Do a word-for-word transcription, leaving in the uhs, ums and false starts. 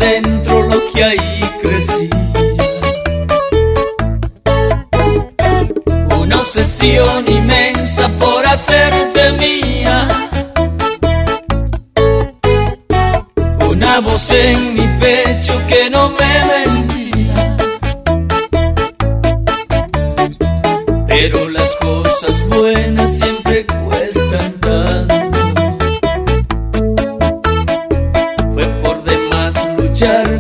adentro lo que ahí crecía. Una obsesión inmensa por hacerte mía. Una voz en mi pecho que no me mentía. Pero las cosas buenas siempre cuestan tanto. Fue por demás luchar